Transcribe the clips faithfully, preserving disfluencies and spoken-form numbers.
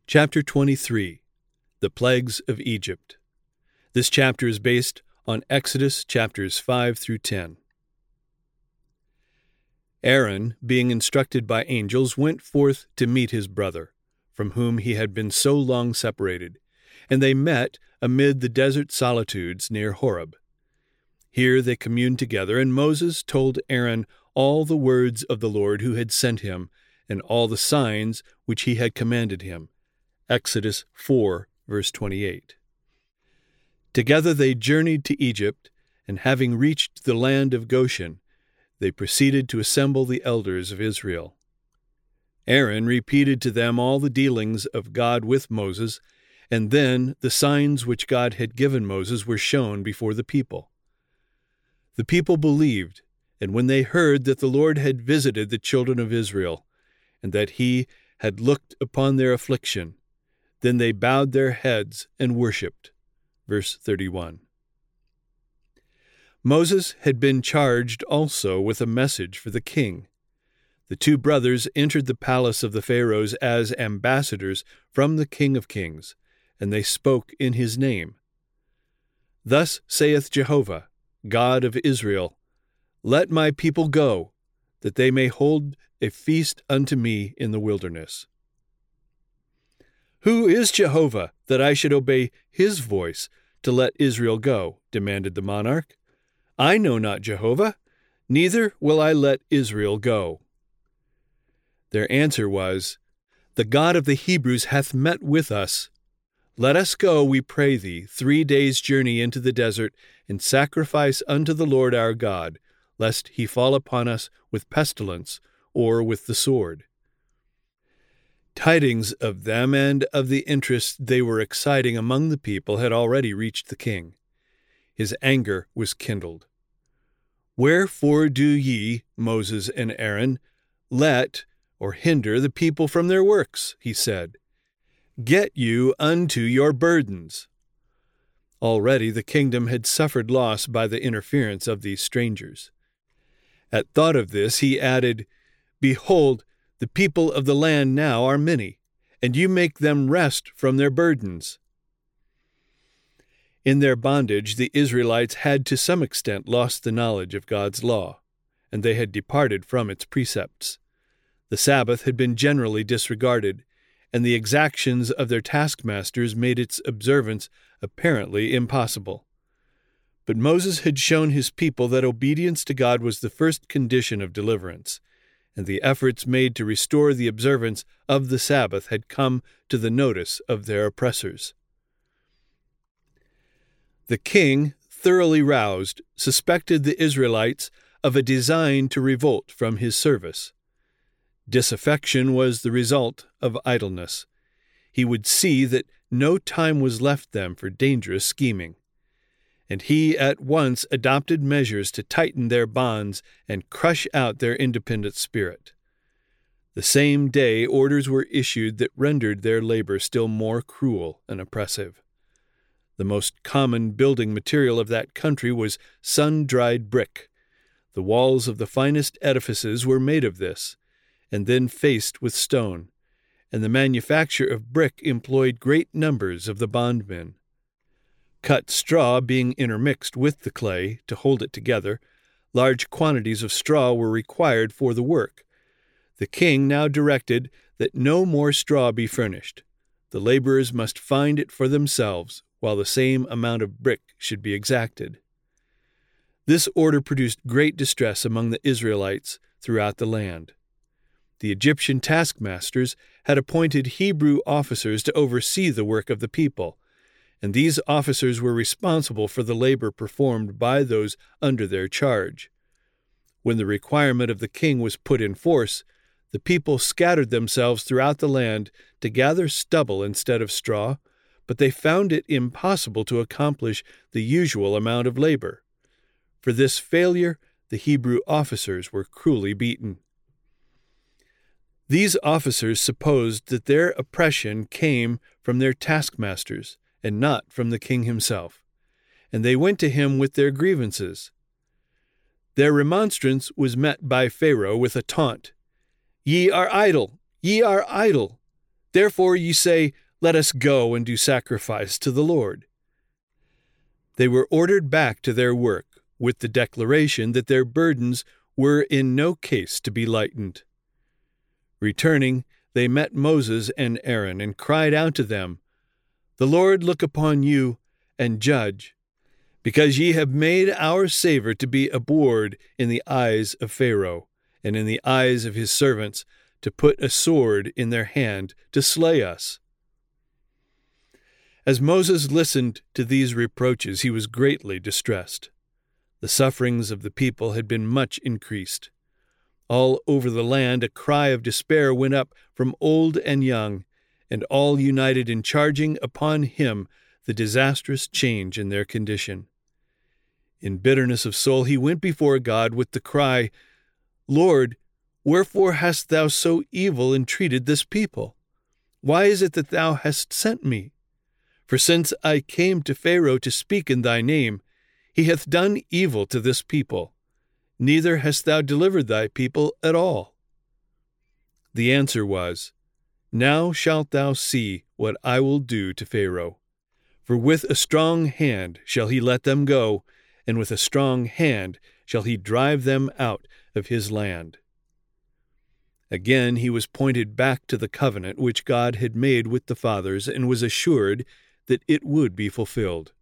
Chapter twenty-three, The Plagues of Egypt. This chapter is based on Exodus chapters five through ten. Aaron, being instructed by angels, went forth to meet his brother, from whom he had been so long separated, and they met amid the desert solitudes near Horeb. Here they communed together, and Moses told Aaron all the words of the Lord who had sent him, and all the signs which he had commanded him. Exodus four, verse twenty-eight. Together they journeyed to Egypt, and having reached the land of Goshen, they proceeded to assemble the elders of Israel. Aaron repeated to them all the dealings of God with Moses, and then the signs which God had given Moses were shown before the people. The people believed, and when they heard that the Lord had visited the children of Israel, and that he had looked upon their affliction, then they bowed their heads and worshipped. Verse thirty-one. Moses had been charged also with a message for the king. The two brothers entered the palace of the Pharaohs as ambassadors from the King of Kings, and they spoke in his name. Thus saith Jehovah, God of Israel, Let my people go, that they may hold a feast unto me in the wilderness. Who is Jehovah, that I should obey his voice to let Israel go? Demanded the monarch. I know not Jehovah, neither will I let Israel go. Their answer was, The God of the Hebrews hath met with us. Let us go, we pray thee, three days' journey into the desert, and sacrifice unto the Lord our God, lest he fall upon us with pestilence or with the sword. Tidings of them and of the interest they were exciting among the people had already reached the king. His anger was kindled. Wherefore do ye, Moses and Aaron, let or hinder the people from their works? He said. Get you unto your burdens. Already the kingdom had suffered loss by the interference of these strangers. At thought of this he added, Behold, the people of the land now are many, and you make them rest from their burdens. In their bondage, the Israelites had to some extent lost the knowledge of God's law, and they had departed from its precepts. The Sabbath had been generally disregarded, and the exactions of their taskmasters made its observance apparently impossible. But Moses had shown his people that obedience to God was the first condition of deliverance, and the efforts made to restore the observance of the Sabbath had come to the notice of their oppressors. The king, thoroughly roused, suspected the Israelites of a design to revolt from his service. Disaffection was the result of idleness. He would see that no time was left them for dangerous scheming, and he at once adopted measures to tighten their bonds and crush out their independent spirit. The same day orders were issued that rendered their labor still more cruel and oppressive. The most common building material of that country was sun-dried brick. The walls of the finest edifices were made of this, and then faced with stone, and the manufacture of brick employed great numbers of the bondmen. Cut straw being intermixed with the clay to hold it together, large quantities of straw were required for the work. The king now directed that no more straw be furnished. The laborers must find it for themselves, while the same amount of brick should be exacted. This order produced great distress among the Israelites throughout the land. The Egyptian taskmasters had appointed Hebrew officers to oversee the work of the people, and these officers were responsible for the labor performed by those under their charge. When the requirement of the king was put in force, the people scattered themselves throughout the land to gather stubble instead of straw, but they found it impossible to accomplish the usual amount of labor. For this failure, the Hebrew officers were cruelly beaten. These officers supposed that their oppression came from their taskmasters, and not from the king himself, and they went to him with their grievances. Their remonstrance was met by Pharaoh with a taunt. Ye are idle, ye are idle. Therefore ye say, Let us go and do sacrifice to the Lord. They were ordered back to their work, with the declaration that their burdens were in no case to be lightened. Returning, they met Moses and Aaron, and cried out to them, The Lord look upon you, and judge, because ye have made our savor to be abhorred in the eyes of Pharaoh, and in the eyes of his servants, to put a sword in their hand to slay us. As Moses listened to these reproaches, he was greatly distressed. The sufferings of the people had been much increased. All over the land a cry of despair went up from old and young, and all united in charging upon him the disastrous change in their condition. In bitterness of soul he went before God with the cry, Lord, wherefore hast thou so evil entreated this people? Why is it that thou hast sent me? For since I came to Pharaoh to speak in thy name, he hath done evil to this people, neither hast thou delivered thy people at all. The answer was, Now shalt thou see what I will do to Pharaoh. For with a strong hand shall he let them go, and with a strong hand shall he drive them out of his land. Again he was pointed back to the covenant which God had made with the fathers, and was assured that it would be fulfilled.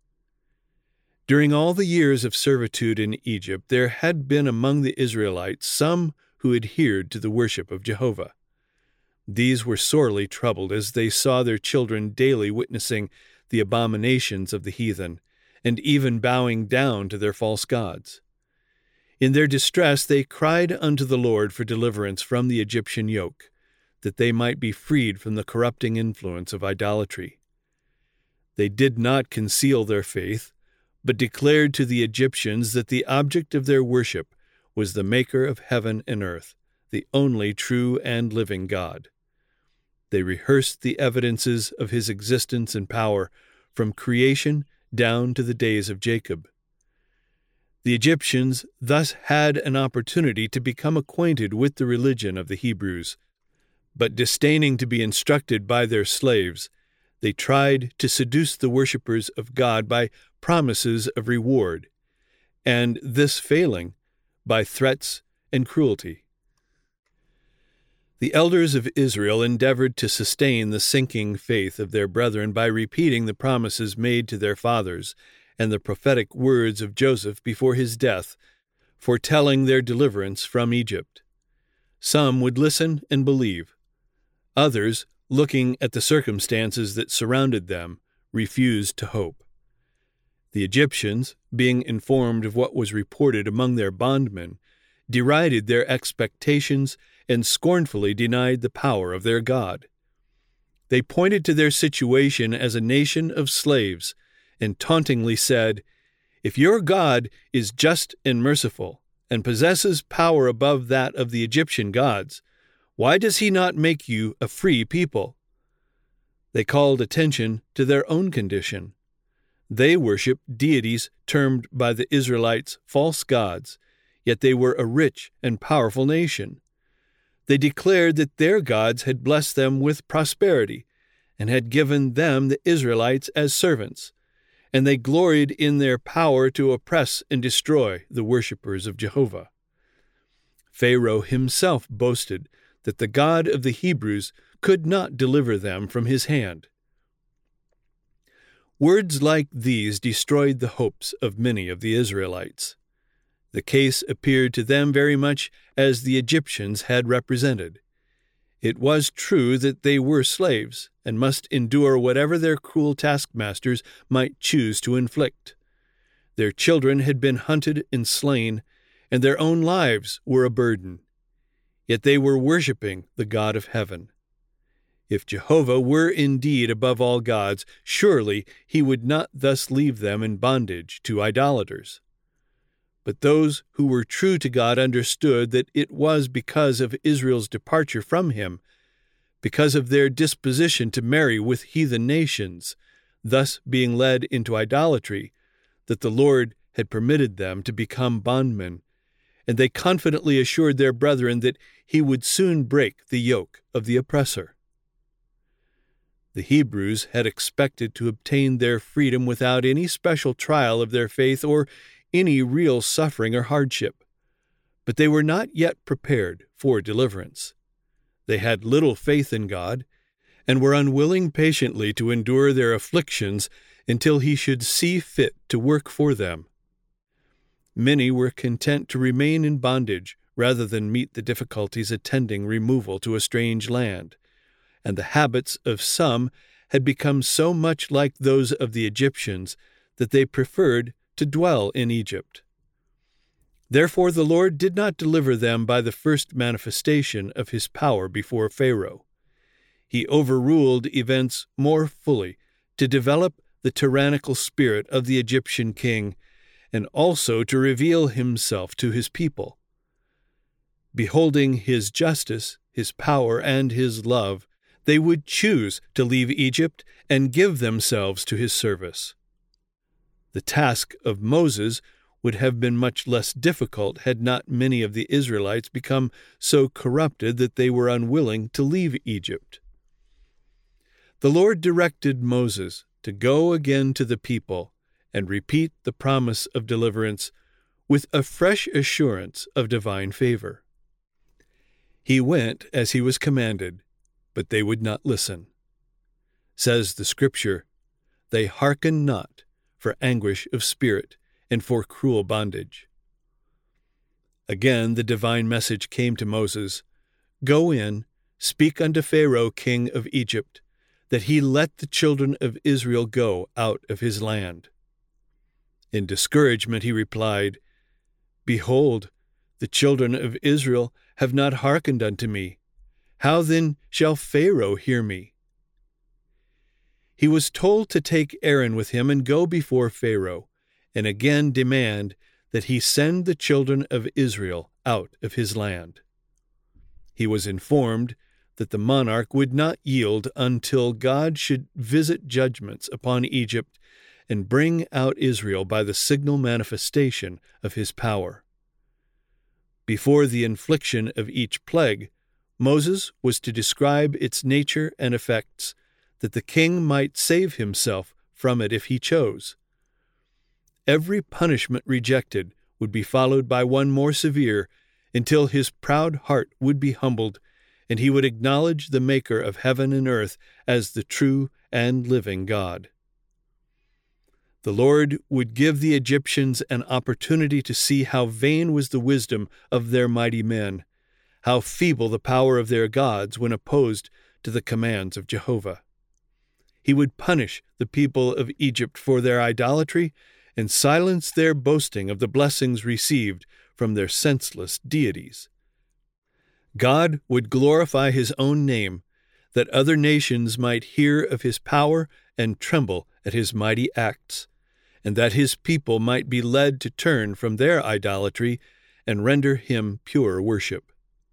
During all the years of servitude in Egypt, there had been among the Israelites some who adhered to the worship of Jehovah. These were sorely troubled as they saw their children daily witnessing the abominations of the heathen, and even bowing down to their false gods. In their distress they cried unto the Lord for deliverance from the Egyptian yoke, that they might be freed from the corrupting influence of idolatry. They did not conceal their faith, but declared to the Egyptians that the object of their worship was the Maker of heaven and earth, the only true and living God. They rehearsed the evidences of his existence and power from creation down to the days of Jacob. The Egyptians thus had an opportunity to become acquainted with the religion of the Hebrews, but disdaining to be instructed by their slaves, they tried to seduce the worshippers of God by promises of reward, and this failing, by threats and cruelty. The elders of Israel endeavored to sustain the sinking faith of their brethren by repeating the promises made to their fathers and the prophetic words of Joseph before his death, foretelling their deliverance from Egypt. Some would listen and believe. Others, looking at the circumstances that surrounded them, refused to hope. The Egyptians, being informed of what was reported among their bondmen, derided their expectations and scornfully denied the power of their God. They pointed to their situation as a nation of slaves, and tauntingly said, If your God is just and merciful, and possesses power above that of the Egyptian gods, why does he not make you a free people? They called attention to their own condition. They worshipped deities termed by the Israelites false gods, yet they were a rich and powerful nation. They declared that their gods had blessed them with prosperity, and had given them, the Israelites, as servants, and they gloried in their power to oppress and destroy the worshippers of Jehovah. Pharaoh himself boasted that the God of the Hebrews could not deliver them from his hand. Words like these destroyed the hopes of many of the Israelites. The case appeared to them very much as the Egyptians had represented. It was true that they were slaves, and must endure whatever their cruel taskmasters might choose to inflict. Their children had been hunted and slain, and their own lives were a burden. Yet they were worshipping the God of heaven. If Jehovah were indeed above all gods, surely he would not thus leave them in bondage to idolaters. But those who were true to God understood that it was because of Israel's departure from him, because of their disposition to marry with heathen nations, thus being led into idolatry, that the Lord had permitted them to become bondmen, and they confidently assured their brethren that he would soon break the yoke of the oppressor. The Hebrews had expected to obtain their freedom without any special trial of their faith or any real suffering or hardship. But they were not yet prepared for deliverance. They had little faith in God, and were unwilling patiently to endure their afflictions until He should see fit to work for them. Many were content to remain in bondage rather than meet the difficulties attending removal to a strange land, and the habits of some had become so much like those of the Egyptians that they preferred to dwell in Egypt. Therefore the Lord did not deliver them by the first manifestation of His power before Pharaoh. He overruled events more fully to develop the tyrannical spirit of the Egyptian king and also to reveal Himself to His people. Beholding His justice, His power, and His love, they would choose to leave Egypt and give themselves to His service. The task of Moses would have been much less difficult had not many of the Israelites become so corrupted that they were unwilling to leave Egypt. The Lord directed Moses to go again to the people and repeat the promise of deliverance with a fresh assurance of divine favor. He went as he was commanded, but they would not listen. Says the Scripture, "They hearkened not for anguish of spirit and for cruel bondage." Again the divine message came to Moses, "Go in, speak unto Pharaoh king of Egypt, that he let the children of Israel go out of his land." In discouragement he replied, "Behold, the children of Israel have not hearkened unto me. How then shall Pharaoh hear me?" He was told to take Aaron with him and go before Pharaoh, and again demand that he send the children of Israel out of his land. He was informed that the monarch would not yield until God should visit judgments upon Egypt and bring out Israel by the signal manifestation of His power. Before the infliction of each plague, Moses was to describe its nature and effects, that the king might save himself from it if he chose. Every punishment rejected would be followed by one more severe, until his proud heart would be humbled, and he would acknowledge the Maker of heaven and earth as the true and living God. The Lord would give the Egyptians an opportunity to see how vain was the wisdom of their mighty men, how feeble the power of their gods when opposed to the commands of Jehovah. He would punish the people of Egypt for their idolatry and silence their boasting of the blessings received from their senseless deities. God would glorify His own name, that other nations might hear of His power and tremble at His mighty acts, and that His people might be led to turn from their idolatry and render Him pure worship.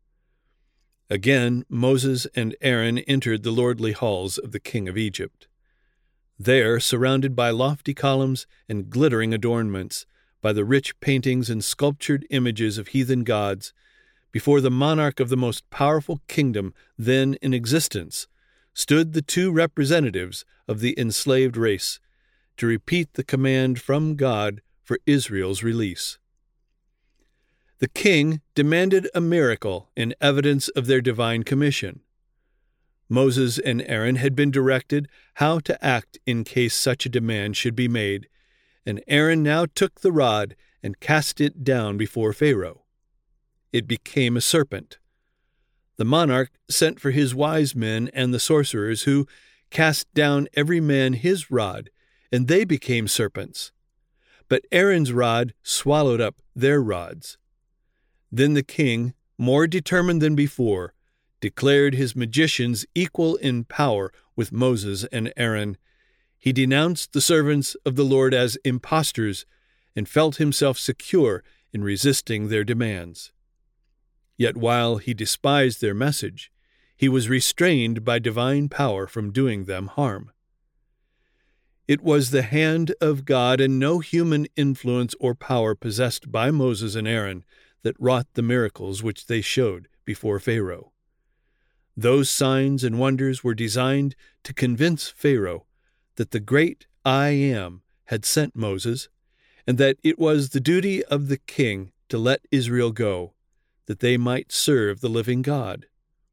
Again Moses and Aaron entered the lordly halls of the king of Egypt. There, surrounded by lofty columns and glittering adornments, by the rich paintings and sculptured images of heathen gods, before the monarch of the most powerful kingdom then in existence, stood the two representatives of the enslaved race, to repeat the command from God for Israel's release. The king demanded a miracle in evidence of their divine commission. Moses and Aaron had been directed how to act in case such a demand should be made, and Aaron now took the rod and cast it down before Pharaoh. It became a serpent. The monarch sent for his wise men and the sorcerers, who cast down every man his rod, and they became serpents. But Aaron's rod swallowed up their rods. Then the king, more determined than before, declared his magicians equal in power with Moses and Aaron. He denounced the servants of the Lord as impostors and felt himself secure in resisting their demands. Yet while he despised their message, he was restrained by divine power from doing them harm. It was the hand of God and no human influence or power possessed by Moses and Aaron that wrought the miracles which they showed before Pharaoh. Those signs and wonders were designed to convince Pharaoh that the great I Am had sent Moses, and that it was the duty of the king to let Israel go, that they might serve the living God.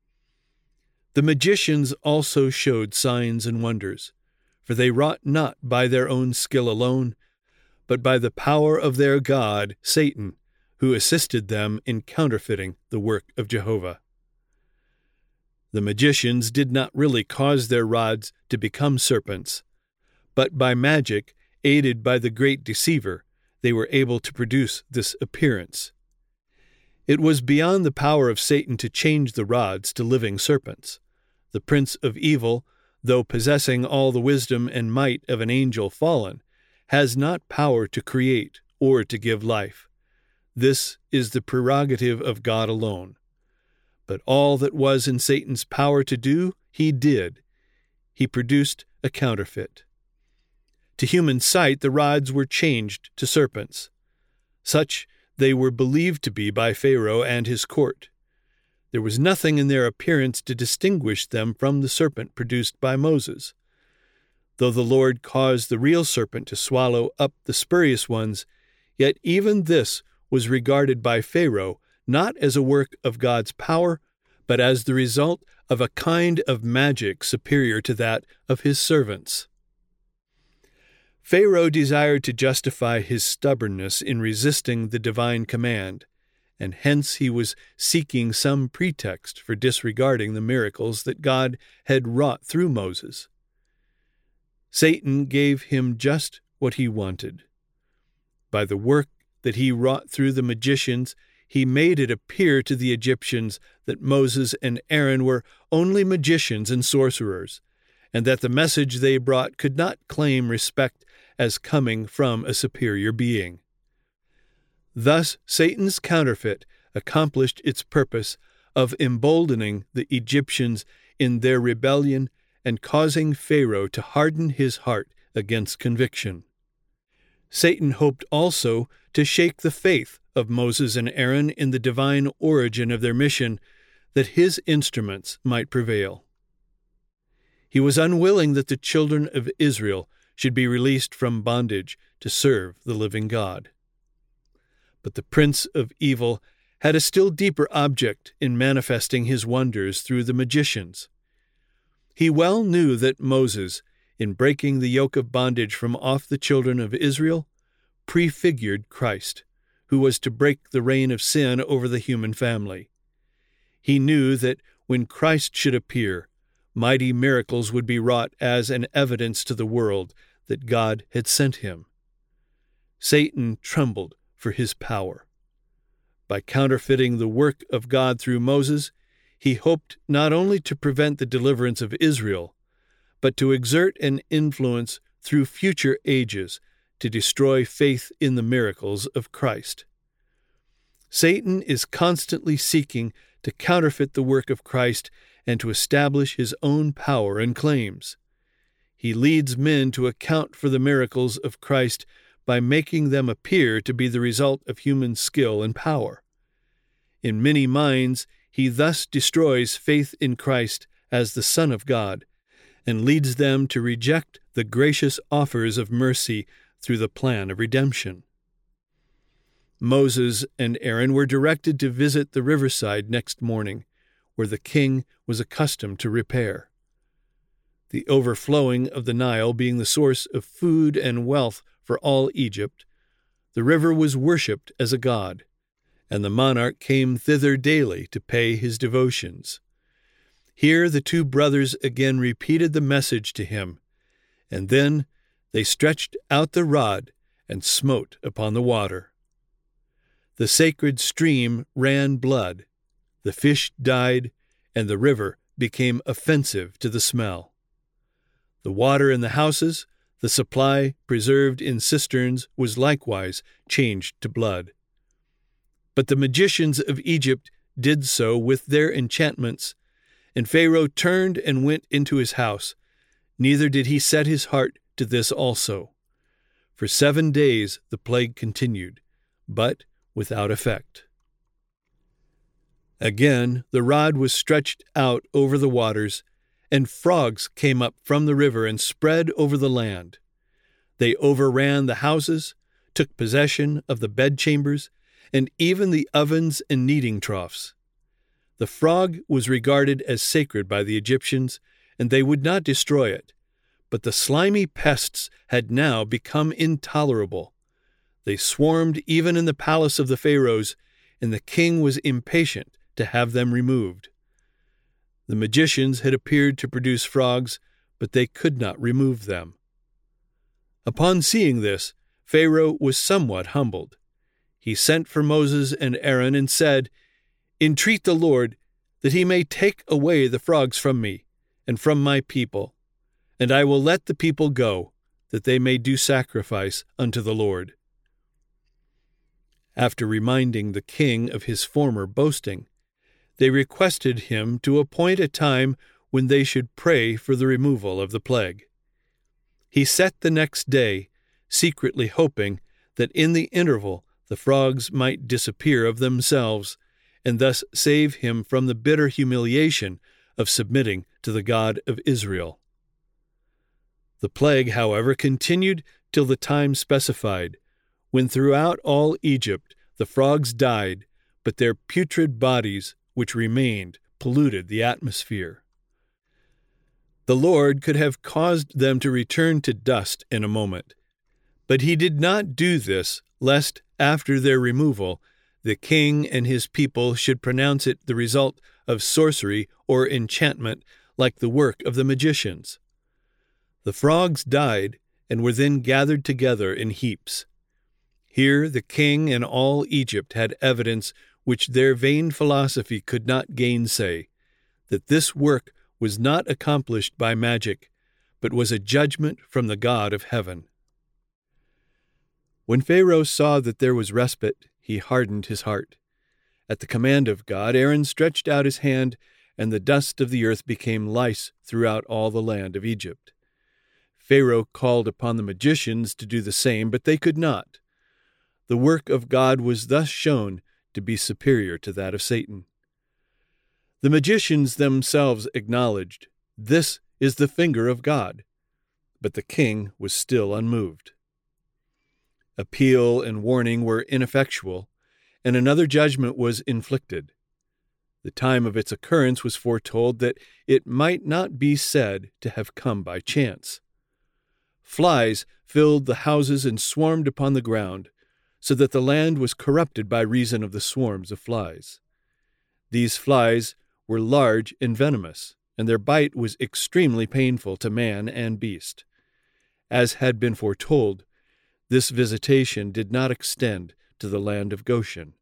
The magicians also showed signs and wonders, for they wrought not by their own skill alone, but by the power of their god, Satan, who assisted them in counterfeiting the work of Jehovah. The magicians did not really cause their rods to become serpents, but by magic, aided by the great deceiver, they were able to produce this appearance. It was beyond the power of Satan to change the rods to living serpents. The prince of evil, though possessing all the wisdom and might of an angel fallen, has not power to create or to give life. This is the prerogative of God alone. But all that was in Satan's power to do, he did. He produced a counterfeit. To human sight, the rods were changed to serpents. Such they were believed to be by Pharaoh and his court. There was nothing in their appearance to distinguish them from the serpent produced by Moses. Though the Lord caused the real serpent to swallow up the spurious ones, yet even this was regarded by Pharaoh not as a work of God's power, but as the result of a kind of magic superior to that of his servants. Pharaoh desired to justify his stubbornness in resisting the divine command, and hence he was seeking some pretext for disregarding the miracles that God had wrought through Moses. Satan gave him just what he wanted. By the work that he wrought through the magicians, he made it appear to the Egyptians that Moses and Aaron were only magicians and sorcerers, and that the message they brought could not claim respect as coming from a superior being. Thus Satan's counterfeit accomplished its purpose of emboldening the Egyptians in their rebellion and causing Pharaoh to harden his heart against conviction. Satan hoped also to shake the faith of Moses and Aaron in the divine origin of their mission, that his instruments might prevail. He was unwilling that the children of Israel should be released from bondage to serve the living God. But the prince of evil had a still deeper object in manifesting his wonders through the magicians. He well knew that Moses, in breaking the yoke of bondage from off the children of Israel, prefigured Christ, who was to break the reign of sin over the human family. He knew that when Christ should appear, mighty miracles would be wrought as an evidence to the world that God had sent him. Satan trembled for his power. By counterfeiting the work of God through Moses, he hoped not only to prevent the deliverance of Israel, but to exert an influence through future ages to destroy faith in the miracles of Christ. Satan is constantly seeking to counterfeit the work of Christ and to establish his own power and claims. He leads men to account for the miracles of Christ by making them appear to be the result of human skill and power. In many minds, he thus destroys faith in Christ as the Son of God, and leads them to reject the gracious offers of mercy through the plan of redemption. Moses and Aaron were directed to visit the riverside next morning, where the king was accustomed to repair. The overflowing of the Nile being the source of food and wealth for all Egypt, the river was worshipped as a god, and the monarch came thither daily to pay his devotions. Here the two brothers again repeated the message to him, and then they stretched out the rod and smote upon the water. The sacred stream ran blood, the fish died, and the river became offensive to the smell. The water in the houses, the supply preserved in cisterns, was likewise changed to blood. But the magicians of Egypt did so with their enchantments, and Pharaoh turned and went into his house. Neither did he set his heart to this also. For seven days the plague continued, but without effect. Again the rod was stretched out over the waters, and frogs came up from the river and spread over the land. They overran the houses, took possession of the bedchambers, and even the ovens and kneading troughs. The frog was regarded as sacred by the Egyptians, and they would not destroy it. But the slimy pests had now become intolerable. They swarmed even in the palace of the pharaohs, and the king was impatient to have them removed. The magicians had appeared to produce frogs, but they could not remove them. Upon seeing this, Pharaoh was somewhat humbled. He sent for Moses and Aaron and said, "Entreat the Lord that he may take away the frogs from me and from my people, and I will let the people go, that they may do sacrifice unto the Lord." After reminding the king of his former boasting, they requested him to appoint a time when they should pray for the removal of the plague. He set the next day, secretly hoping that in the interval the frogs might disappear of themselves, and thus save him from the bitter humiliation of submitting to the God of Israel. The plague, however, continued till the time specified, when throughout all Egypt the frogs died, but their putrid bodies, which remained, polluted the atmosphere. The Lord could have caused them to return to dust in a moment, but he did not do this, lest, after their removal, the king and his people should pronounce it the result of sorcery or enchantment, like the work of the magicians. The frogs died, and were then gathered together in heaps. Here the king and all Egypt had evidence which their vain philosophy could not gainsay, that this work was not accomplished by magic, but was a judgment from the God of heaven. When Pharaoh saw that there was respite, he hardened his heart. At the command of God, Aaron stretched out his hand, and the dust of the earth became lice throughout all the land of Egypt. Pharaoh called upon the magicians to do the same, but they could not. The work of God was thus shown to be superior to that of Satan. The magicians themselves acknowledged, "This is the finger of God," but the king was still unmoved. Appeal and warning were ineffectual, and another judgment was inflicted. The time of its occurrence was foretold that it might not be said to have come by chance. Flies filled the houses and swarmed upon the ground, so that the land was corrupted by reason of the swarms of flies. These flies were large and venomous, and their bite was extremely painful to man and beast. As had been foretold, this visitation did not extend to the land of Goshen.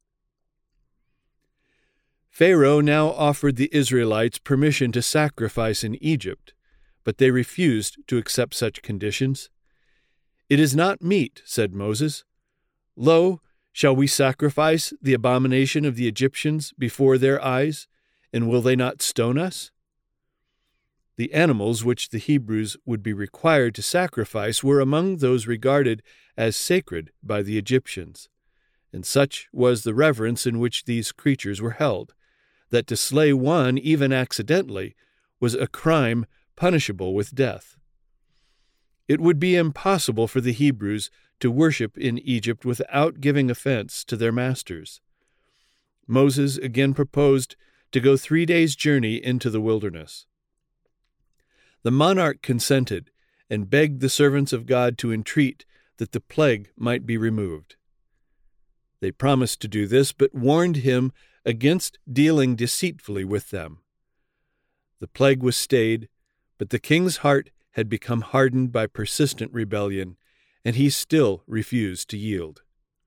Pharaoh now offered the Israelites permission to sacrifice in Egypt, but they refused to accept such conditions. "It is not meet," said Moses. "Lo, shall we sacrifice the abomination of the Egyptians before their eyes, and will they not stone us?" The animals which the Hebrews would be required to sacrifice were among those regarded as sacred by the Egyptians, and such was the reverence in which these creatures were held, that to slay one, even accidentally, was a crime punishable with death. It would be impossible for the Hebrews to worship in Egypt without giving offense to their masters. Moses again proposed to go three days' journey into the wilderness. The monarch consented and begged the servants of God to entreat that the plague might be removed. They promised to do this, but warned him against dealing deceitfully with them. The plague was stayed, but the king's heart had become hardened by persistent rebellion, and he still refused to yield.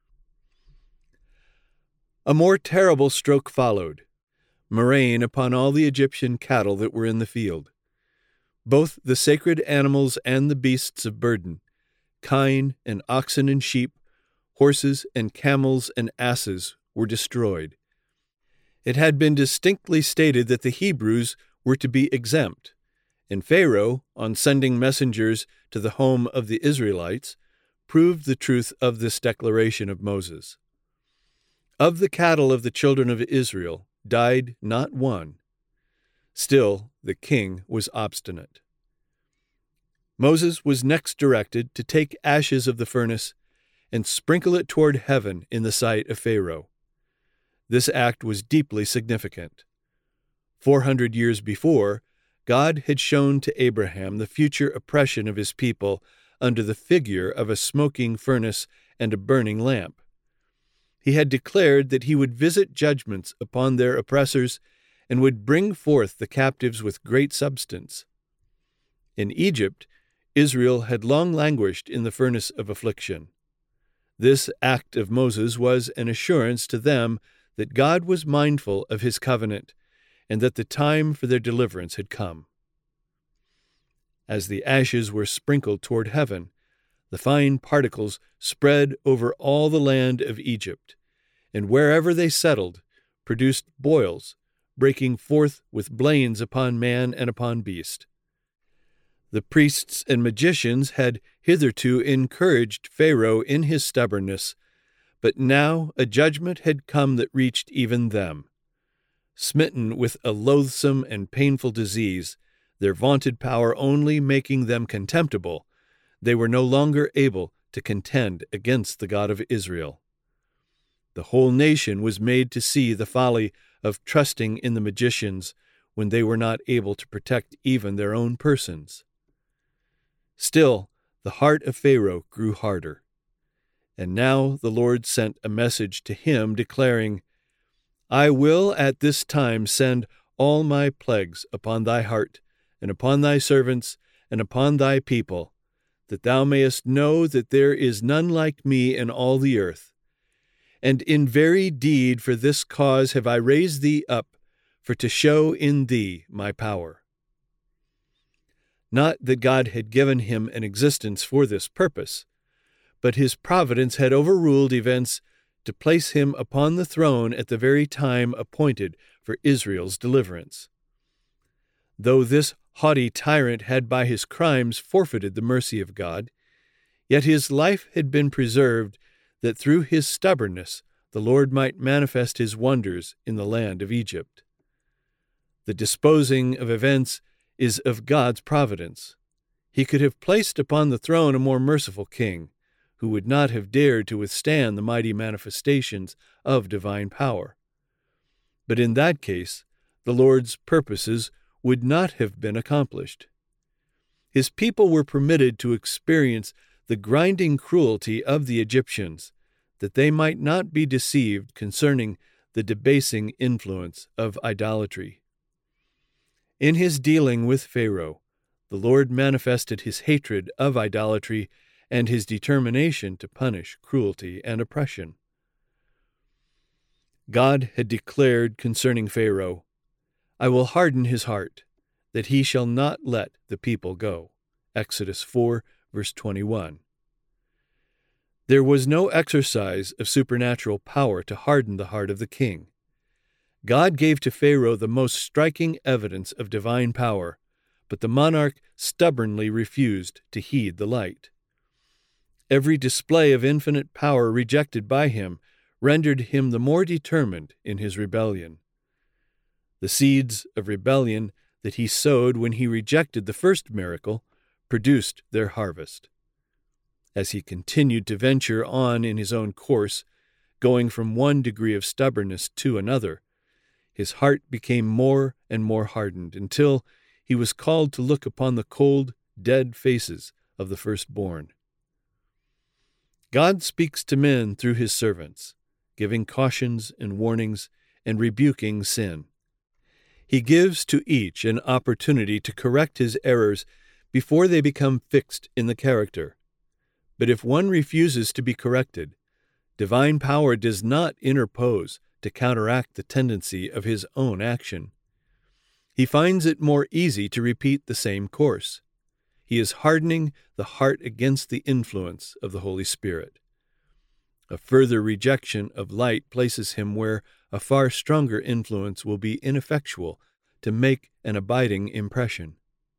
A more terrible stroke followed, murrain upon all the Egyptian cattle that were in the field. Both the sacred animals and the beasts of burden, kine and oxen and sheep, horses and camels and asses, were destroyed. It had been distinctly stated that the Hebrews were to be exempt, and Pharaoh, on sending messengers to the home of the Israelites, proved the truth of this declaration of Moses. Of the cattle of the children of Israel, died not one. Still, the king was obstinate. Moses was next directed to take ashes of the furnace and sprinkle it toward heaven in the sight of Pharaoh. This act was deeply significant. Four hundred years before, God had shown to Abraham the future oppression of his people under the figure of a smoking furnace and a burning lamp. He had declared that he would visit judgments upon their oppressors and would bring forth the captives with great substance. In Egypt, Israel had long languished in the furnace of affliction. This act of Moses was an assurance to them that God was mindful of his covenant and that the time for their deliverance had come. As the ashes were sprinkled toward heaven, the fine particles spread over all the land of Egypt, and wherever they settled, produced boils, breaking forth with blains upon man and upon beast. The priests and magicians had hitherto encouraged Pharaoh in his stubbornness, but now a judgment had come that reached even them. Smitten with a loathsome and painful disease, their vaunted power only making them contemptible, they were no longer able to contend against the God of Israel. The whole nation was made to see the folly of trusting in the magicians when they were not able to protect even their own persons. Still, the heart of Pharaoh grew harder. And now the Lord sent a message to him declaring, I will at this time send all my plagues upon thy heart, and upon thy servants, and upon thy people, that thou mayest know that there is none like me in all the earth. And in very deed for this cause have I raised thee up, for to show in thee my power. Not that God had given him an existence for this purpose, but his providence had overruled events to place him upon the throne at the very time appointed for Israel's deliverance. Though this haughty tyrant had by his crimes forfeited the mercy of God, yet his life had been preserved that through his stubbornness the Lord might manifest his wonders in the land of Egypt. The disposing of events is of God's providence. He could have placed upon the throne a more merciful king, who would not have dared to withstand the mighty manifestations of divine power. But in that case, the Lord's purposes would not have been accomplished. His people were permitted to experience the grinding cruelty of the Egyptians, that they might not be deceived concerning the debasing influence of idolatry. In his dealing with Pharaoh, the Lord manifested his hatred of idolatry and his determination to punish cruelty and oppression. God had declared concerning Pharaoh, I will harden his heart, that he shall not let the people go. Exodus four, verse twenty-one. There was no exercise of supernatural power to harden the heart of the king. God gave to Pharaoh the most striking evidence of divine power, but the monarch stubbornly refused to heed the light. Every display of infinite power rejected by him rendered him the more determined in his rebellion. The seeds of rebellion that he sowed when he rejected the first miracle produced their harvest. As he continued to venture on in his own course, going from one degree of stubbornness to another, his heart became more and more hardened until he was called to look upon the cold, dead faces of the firstborn. God speaks to men through his servants, giving cautions and warnings and rebuking sin. He gives to each an opportunity to correct his errors before they become fixed in the character. But if one refuses to be corrected, divine power does not interpose to counteract the tendency of his own action. He finds it more easy to repeat the same course. He is hardening the heart against the influence of the Holy Spirit. A further rejection of light places him where a far stronger influence will be ineffectual to make an abiding impression.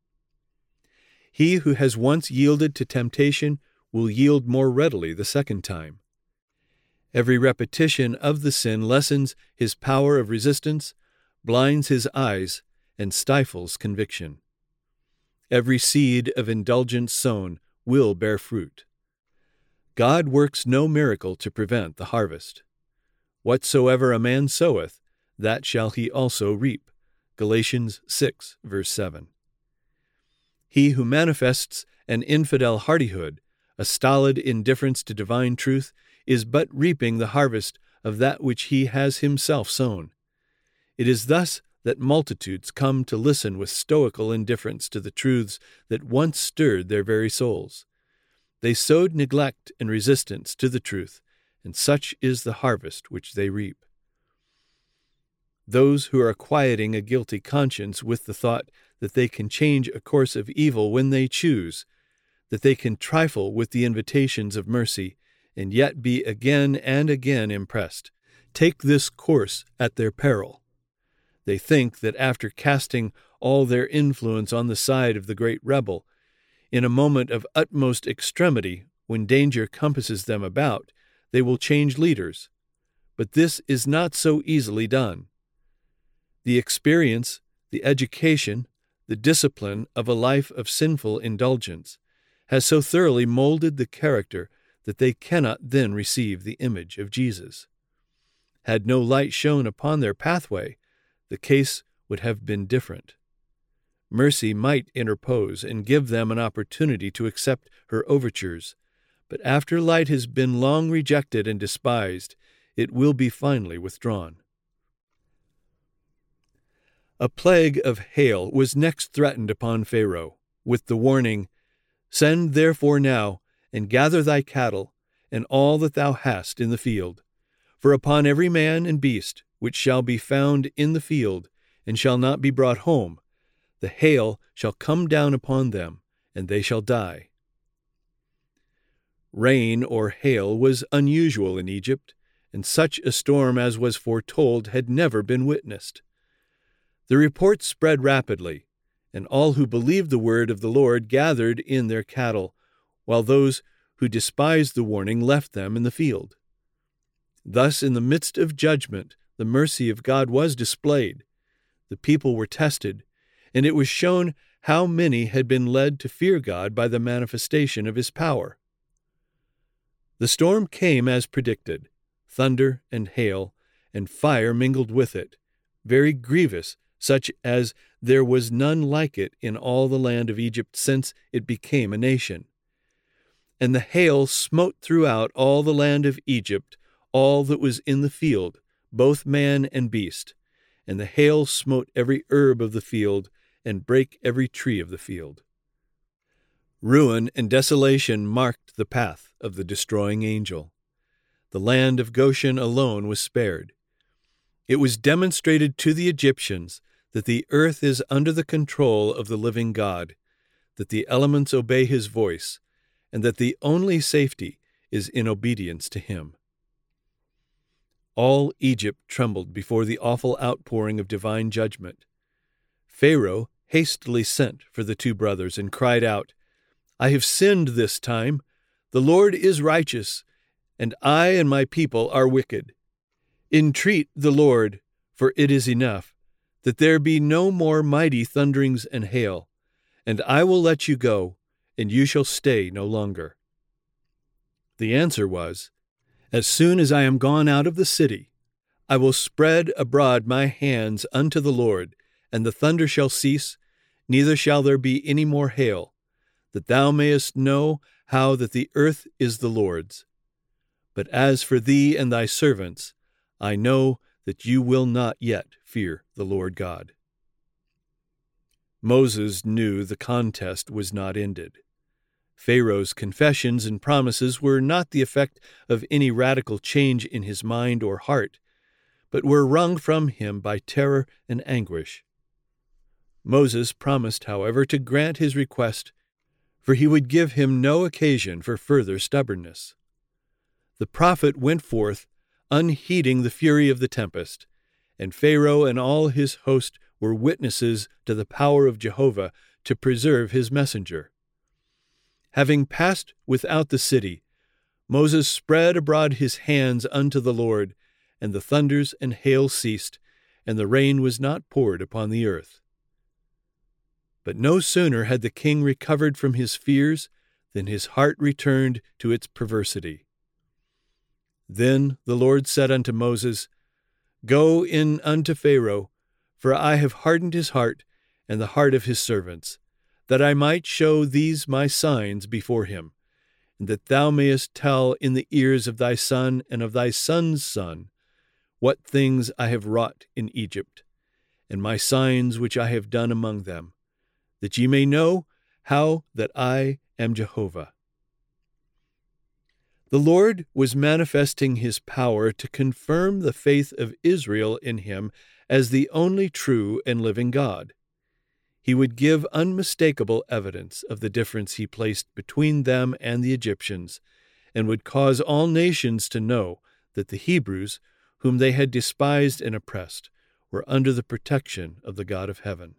He who has once yielded to temptation will yield more readily the second time. Every repetition of the sin lessens his power of resistance, blinds his eyes, and stifles conviction. Every seed of indulgence sown will bear fruit. God works no miracle to prevent the harvest. Whatsoever a man soweth, that shall he also reap. Galatians six, verse seven. He who manifests an infidel hardihood, a stolid indifference to divine truth, is but reaping the harvest of that which he has himself sown. It is thus that multitudes come to listen with stoical indifference to the truths that once stirred their very souls. They sowed neglect and resistance to the truth, and such is the harvest which they reap. Those who are quieting a guilty conscience with the thought that they can change a course of evil when they choose, that they can trifle with the invitations of mercy, and yet be again and again impressed, take this course at their peril. They think that after casting all their influence on the side of the great rebel, in a moment of utmost extremity, when danger compasses them about, they will change leaders. But this is not so easily done. The experience, the education, the discipline of a life of sinful indulgence has so thoroughly molded the character that they cannot then receive the image of Jesus. Had no light shone upon their pathway, the case would have been different. Mercy might interpose and give them an opportunity to accept her overtures, but after light has been long rejected and despised, it will be finally withdrawn. A plague of hail was next threatened upon Pharaoh, with the warning, "Send therefore now, and gather thy cattle, and all that thou hast in the field. For upon every man and beast which shall be found in the field, and shall not be brought home, the hail shall come down upon them, and they shall die." Rain or hail was unusual in Egypt, and such a storm as was foretold had never been witnessed. The report spread rapidly, and all who believed the word of the Lord gathered in their cattle, while those who despised the warning left them in the field. Thus, in the midst of judgment, the mercy of God was displayed. The people were tested, and it was shown how many had been led to fear God by the manifestation of his power. The storm came as predicted, thunder and hail, and fire mingled with it, very grievous, such as there was none like it in all the land of Egypt since it became a nation. And the hail smote throughout all the land of Egypt all that was in the field, both man and beast. And the hail smote every herb of the field, and brake every tree of the field. Ruin and desolation marked the path of the destroying angel. The land of Goshen alone was spared. It was demonstrated to the Egyptians that the earth is under the control of the living God, that the elements obey his voice, and that the only safety is in obedience to him. All Egypt trembled before the awful outpouring of divine judgment. Pharaoh hastily sent for the two brothers and cried out, "I have sinned this time. The Lord is righteous, and I and my people are wicked. Entreat the Lord, for it is enough, that there be no more mighty thunderings and hail, and I will let you go, and you shall stay no longer." The answer was, "As soon as I am gone out of the city, I will spread abroad my hands unto the Lord, and the thunder shall cease, neither shall there be any more hail, that thou mayest know how that the earth is the Lord's. But as for thee and thy servants, I know that you will not yet fear the Lord God." Moses knew the contest was not ended. Pharaoh's confessions and promises were not the effect of any radical change in his mind or heart, but were wrung from him by terror and anguish. Moses promised, however, to grant his request, for he would give him no occasion for further stubbornness. The prophet went forth, unheeding the fury of the tempest, and Pharaoh and all his host were witnesses to the power of Jehovah to preserve his messenger. Having passed without the city, Moses spread abroad his hands unto the Lord, and the thunders and hail ceased, and the rain was not poured upon the earth. But no sooner had the king recovered from his fears than his heart returned to its perversity. Then the Lord said unto Moses, Go in unto Pharaoh, for I have hardened his heart and the heart of his servants, that I might show these my signs before him, and that thou mayest tell in the ears of thy son and of thy son's son what things I have wrought in Egypt, and my signs which I have done among them, that ye may know how that I am Jehovah. The Lord was manifesting his power to confirm the faith of Israel in him as the only true and living God. He would give unmistakable evidence of the difference he placed between them and the Egyptians, and would cause all nations to know that the Hebrews, whom they had despised and oppressed, were under the protection of the God of heaven.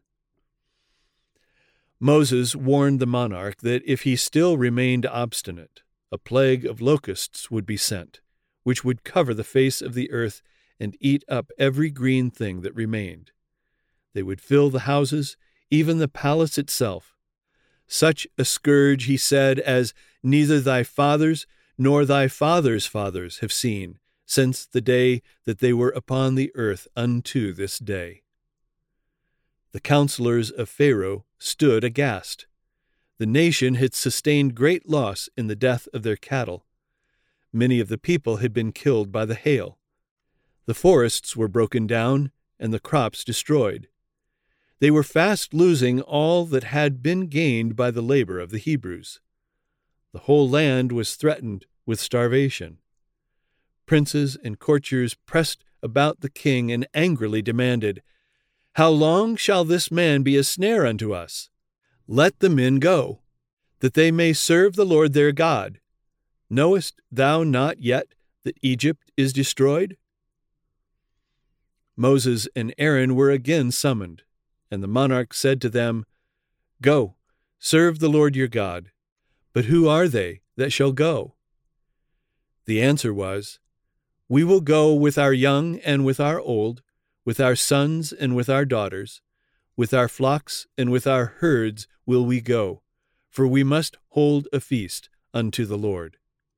Moses warned the monarch that if he still remained obstinate, a plague of locusts would be sent, which would cover the face of the earth and eat up every green thing that remained. They would fill the houses, even the palace itself. Such a scourge, he said, as neither thy fathers nor thy fathers' fathers have seen, since the day that they were upon the earth unto this day. The counselors of Pharaoh stood aghast. The nation had sustained great loss in the death of their cattle. Many of the people had been killed by the hail. The forests were broken down and the crops destroyed. They were fast losing all that had been gained by the labor of the Hebrews. The whole land was threatened with starvation. Princes and courtiers pressed about the king and angrily demanded, How long shall this man be a snare unto us? Let the men go, that they may serve the Lord their God. Knowest thou not yet that Egypt is destroyed? Moses and Aaron were again summoned, and the monarch said to them, Go, serve the Lord your God. But who are they that shall go? The answer was, We will go with our young and with our old, with our sons and with our daughters, with our flocks and with our herds will we go, for we must hold a feast unto the Lord.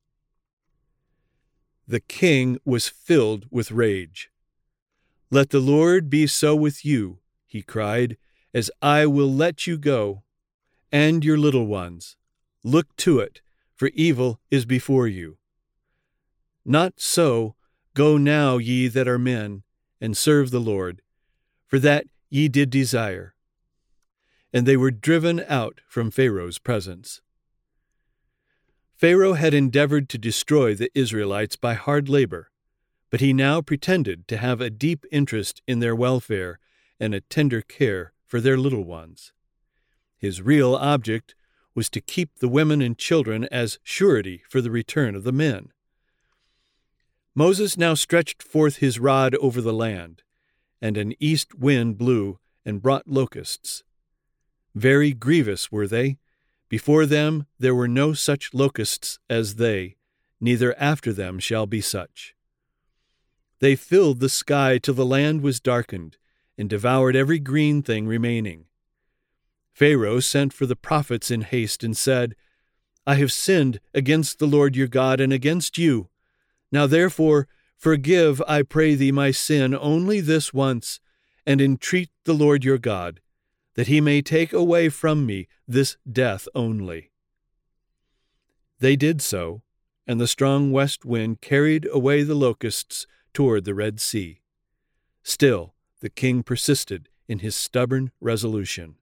The king was filled with rage. Let the Lord be so with you, he cried, as I will let you go, and your little ones. Look to it, for evil is before you. Not so, go now, ye that are men, and serve the Lord, for that ye did desire. And they were driven out from Pharaoh's presence. Pharaoh had endeavored to destroy the Israelites by hard labor, but he now pretended to have a deep interest in their welfare and a tender care for their little ones. His real object was to keep the women and children as surety for the return of the men. Moses now stretched forth his rod over the land, and an east wind blew and brought locusts. Very grievous were they. Before them there were no such locusts as they, neither after them shall be such. They filled the sky till the land was darkened, and devoured every green thing remaining. Pharaoh sent for the prophets in haste and said, I have sinned against the Lord your God and against you. Now therefore forgive, I pray thee, my sin only this once, and entreat the Lord your God, that he may take away from me this death only. They did so, and the strong west wind carried away the locusts toward the Red Sea. Still, the king persisted in his stubborn resolution.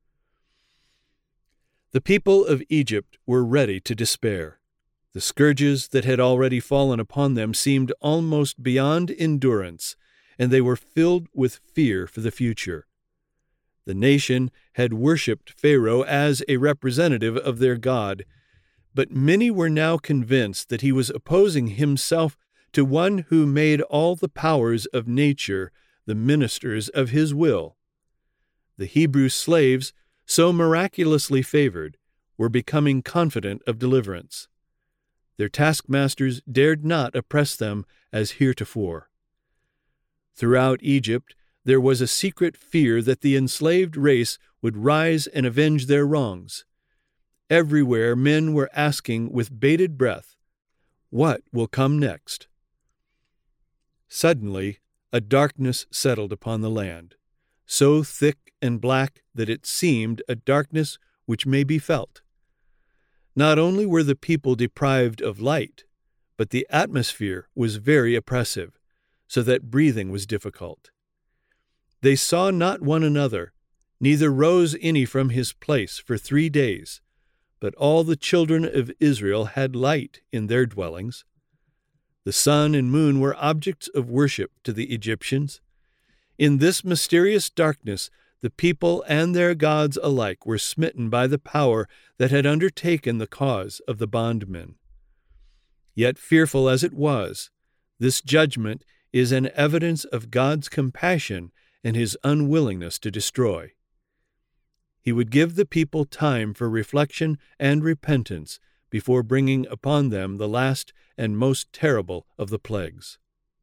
The people of Egypt were ready to despair. The scourges that had already fallen upon them seemed almost beyond endurance, and they were filled with fear for the future. The nation had worshipped Pharaoh as a representative of their God, but many were now convinced that he was opposing himself to one who made all the powers of nature the ministers of his will. The Hebrew slaves, so miraculously favored, were becoming confident of deliverance. Their taskmasters dared not oppress them as heretofore. Throughout Egypt, there was a secret fear that the enslaved race would rise and avenge their wrongs. Everywhere men were asking with bated breath, "What will come next?" Suddenly, a darkness settled upon the land, so thick and black that it seemed a darkness which may be felt. Not only were the people deprived of light, but the atmosphere was very oppressive, so that breathing was difficult. They saw not one another, neither rose any from his place for three days, but all the children of Israel had light in their dwellings. The sun and moon were objects of worship to the Egyptians. In this mysterious darkness, the people and their gods alike were smitten by the power that had undertaken the cause of the bondmen. Yet fearful as it was, this judgment is an evidence of God's compassion and his unwillingness to destroy. He would give the people time for reflection and repentance before bringing upon them the last and most terrible of the plagues.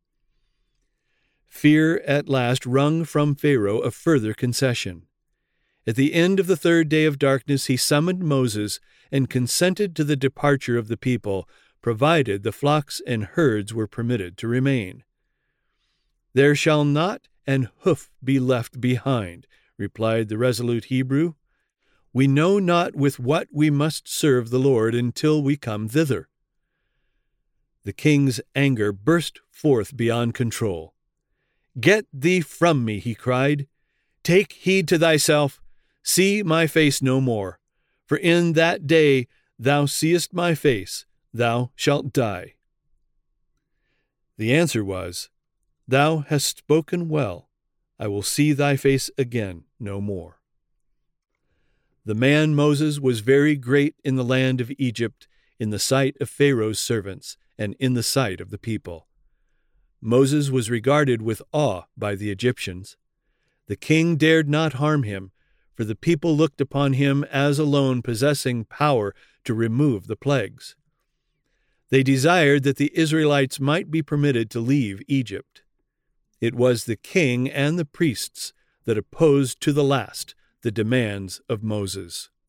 Fear at last wrung from Pharaoh a further concession. At the end of the third day of darkness he summoned Moses and consented to the departure of the people, provided the flocks and herds were permitted to remain. "There shall not an hoof be left behind," replied the resolute Hebrew. "We know not with what we must serve the Lord until we come thither." The king's anger burst forth beyond control. "Get thee from me," he cried. "Take heed to thyself. See my face no more. For in that day thou seest my face, thou shalt die." The answer was, "Thou hast spoken well. I will see thy face again no more." The man Moses was very great in the land of Egypt, in the sight of Pharaoh's servants, and in the sight of the people. Moses was regarded with awe by the Egyptians. The king dared not harm him, for the people looked upon him as alone possessing power to remove the plagues. They desired that the Israelites might be permitted to leave Egypt. It was the king and the priests that opposed to the last the demands of Moses.